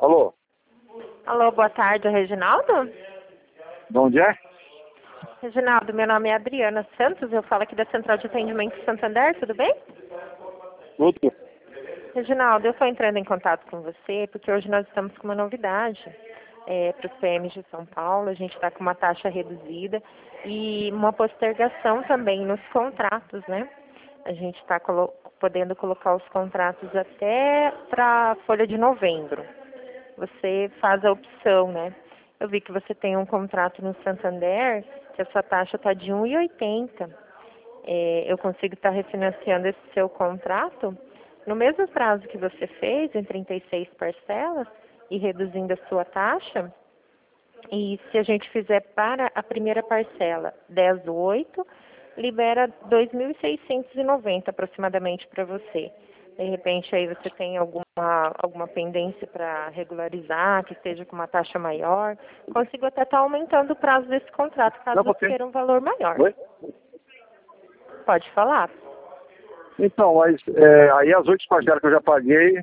Alô? Alô, boa tarde, Reginaldo? De onde é? Reginaldo, meu nome é Adriana Santos, eu falo aqui da Central de Atendimento Santander, tudo bem? Tudo. Reginaldo, eu estou entrando em contato com você porque hoje nós estamos com uma novidade para os PMs de São Paulo. A gente está com uma taxa reduzida e uma postergação também nos contratos, né? A gente está podendo colocar os contratos até para a folha de novembro. Você faz a opção, né? Eu vi que você tem um contrato no Santander, que a sua taxa está de 1,80. Eu consigo estar refinanciando esse seu contrato no mesmo prazo que você fez, em 36 parcelas, e reduzindo a sua taxa. E se a gente fizer para a primeira parcela 10 do 8, libera 2.690 aproximadamente para você. De repente aí você tem alguma pendência para regularizar, que esteja com uma taxa maior. Consigo até estar aumentando o prazo desse contrato, caso você queira um valor maior. Oi? Pode falar. Então, mas aí as 8 parcelas que eu já paguei,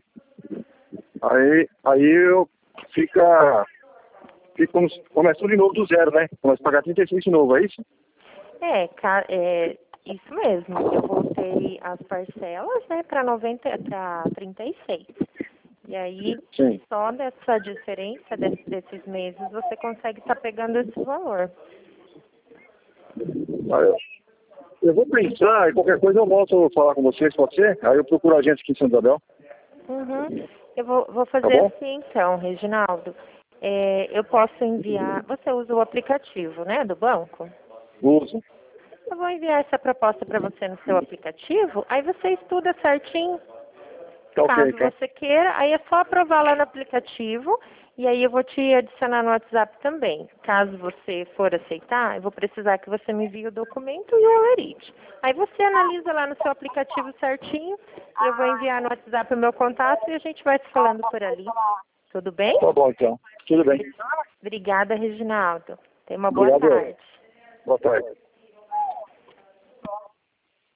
aí eu começa tudo de novo do zero, né? Começa a pagar 36 de novo, é isso? É isso mesmo. Eu voltei as parcelas, né, para 36. E aí, Sim. só dessa diferença desses meses, você consegue estar pegando esse valor. Eu vou pensar e qualquer coisa eu volto a falar com vocês, pode ser? Aí eu procuro a gente aqui em São Isabel. Uhum. Eu vou Tá fazer bom? assim então, Reginaldo. Eu posso enviar. Você usa o aplicativo, né, do banco? Uso. Eu vou enviar essa proposta para você no seu aplicativo, aí você estuda certinho. Tá ok, Caso tá? você queira, aí é só aprovar lá no aplicativo e aí eu vou te adicionar no WhatsApp também. Caso você for aceitar, eu vou precisar que você me envie o documento e o Alerite. Aí você analisa lá no seu aplicativo certinho e eu vou enviar no WhatsApp o meu contato e a gente vai se falando por ali. Tudo bem? Tá bom, então. Tudo bem. Obrigada, Reginaldo. Tenha uma boa Obrigado. tarde. Boa tarde.